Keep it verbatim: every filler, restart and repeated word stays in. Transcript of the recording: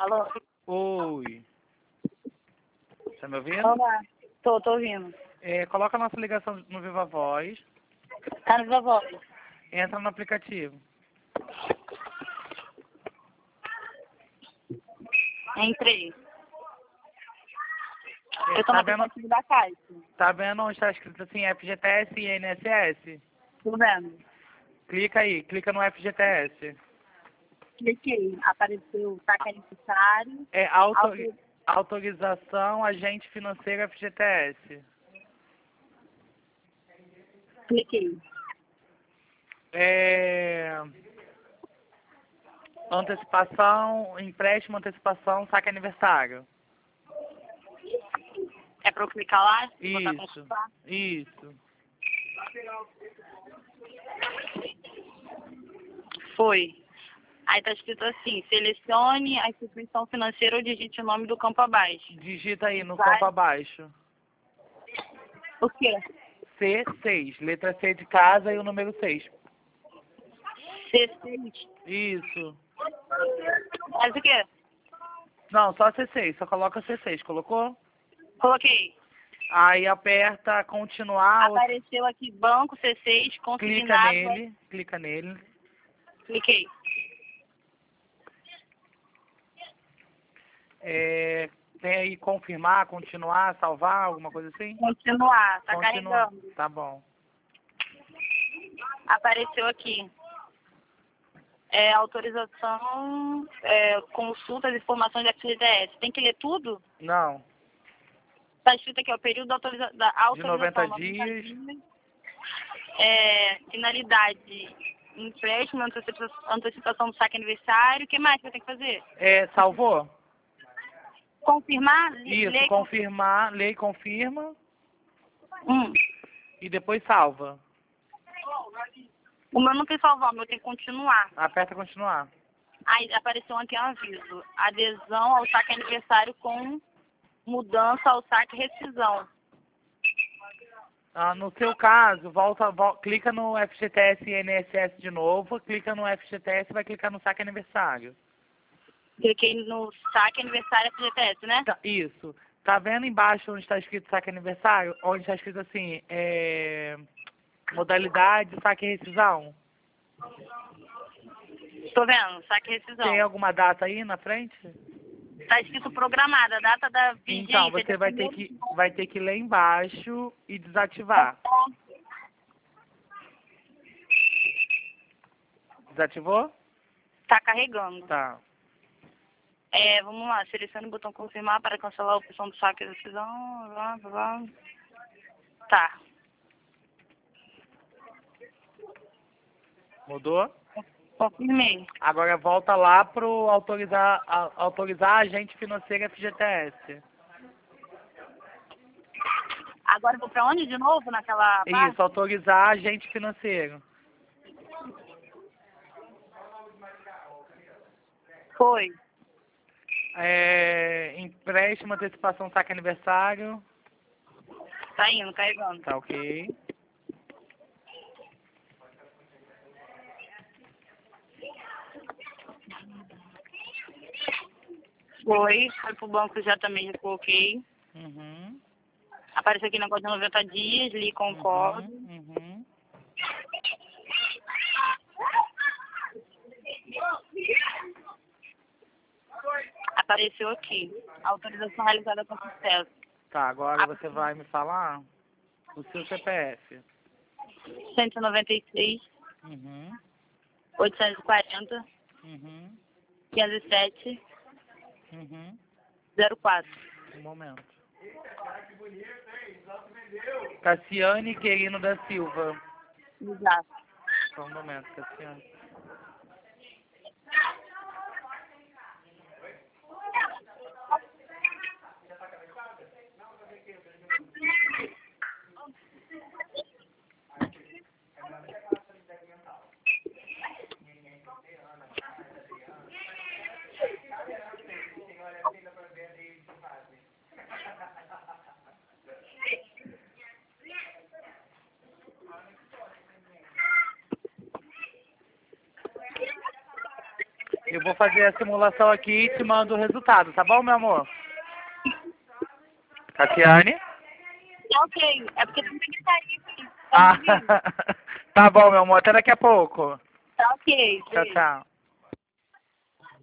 Alô? Oi. Tá me ouvindo? Olá. Tô, tô ouvindo. É, coloca a nossa ligação no Viva Voz. Tá no Viva Voz. Entra no aplicativo. Entrei. É, Eu tô tá no vendo, aplicativo da Caixa. tá vendo onde está escrito assim F G T S e I N S S? Tudo vendo? Clica aí, clica no F G T S. Cliquei. Apareceu saque necessário. É auto, Auto- autorização agente financeiro F G T S. Cliquei. É, antecipação, empréstimo, antecipação, saque aniversário. É pra eu clicar lá? Botar Isso, consultar? isso. Foi. Aí tá escrito assim, selecione a instituição financeira ou digite o nome do campo abaixo. Digita aí no Vai. campo abaixo. O quê? C seis, letra C de casa e o número seis. C seis. Isso. Mas o quê? Não, só C seis, só coloca C seis, colocou? Coloquei. Aí aperta continuar, ou Apareceu aqui banco C seis, clica consignado. nele, clica nele. Cliquei. É, tem aí confirmar, continuar, salvar, alguma coisa assim? Continuar. Tá Continuar. carregando. Tá bom. Apareceu aqui. É, autorização, é, consulta de informações da F G T S. Tem que ler tudo? Não, Está escrito aqui, ó, período da, autoriza da de autorização. noventa noventa dias. dias. É, finalidade, empréstimo, antecipa- antecipação do saque aniversário. O que mais que eu tenho que fazer? É, salvou? Confirmar? Le- Isso, ler- confirmar, lê e confirma Hum. e depois salva. O meu não tem salvar, o meu tem que continuar. Aperta continuar. Aí apareceu aqui um aviso. Adesão ao saque aniversário com mudança ao saque rescisão. Ah, no seu caso, volta, vol- clica no F G T S e I N S S de novo, clica no F G T S e vai clicar no saque aniversário. Cliquei no saque aniversário F G T S, né? Tá, isso. Tá vendo embaixo onde está escrito saque aniversário? Onde está escrito assim, é, modalidade, saque e rescisão? Tô vendo, saque rescisão. Tem alguma data aí na frente? Tá escrito programada, a data da vigência. Então, você dia vai ter primeiro que, vai ter que ler embaixo e desativar. Desativou? Tá carregando. Tá. É, vamos lá, selecione o botão confirmar para cancelar a opção do saque e rescisão. Blá, blá, blá. Tá. Mudou? Confirmei. Agora volta lá pro autorizar, a- autorizar agente financeiro F G T S. Agora eu vou pra onde de novo? Naquela parte? Isso, autorizar agente financeiro. Foi. É, empréstimo, antecipação, saque aniversário. Tá indo, carregando. Tá ok. Foi. Foi pro banco já também, já coloquei. Uhum. Apareceu aqui negócio de noventa dias, li concordo. Uhum. Uhum. Apareceu aqui. Autorização realizada com sucesso. Tá, agora você vai me falar o seu C P F. cento e noventa e seis, Uhum. oitocentos e quarenta, Uhum. quinhentos e sete, Uhum. zero quatro. Um momento. Cassiane Querino da Silva. Exato. Só um momento, Cassiane. Eu vou fazer a simulação aqui e te mando o resultado, tá bom, meu amor? Tatiane? Tá ok. É porque tem que sair aqui. Tá Ah, me ouvindo? tá bom, meu amor. Até daqui a pouco. Tá ok. Tchau, Beijo. tchau.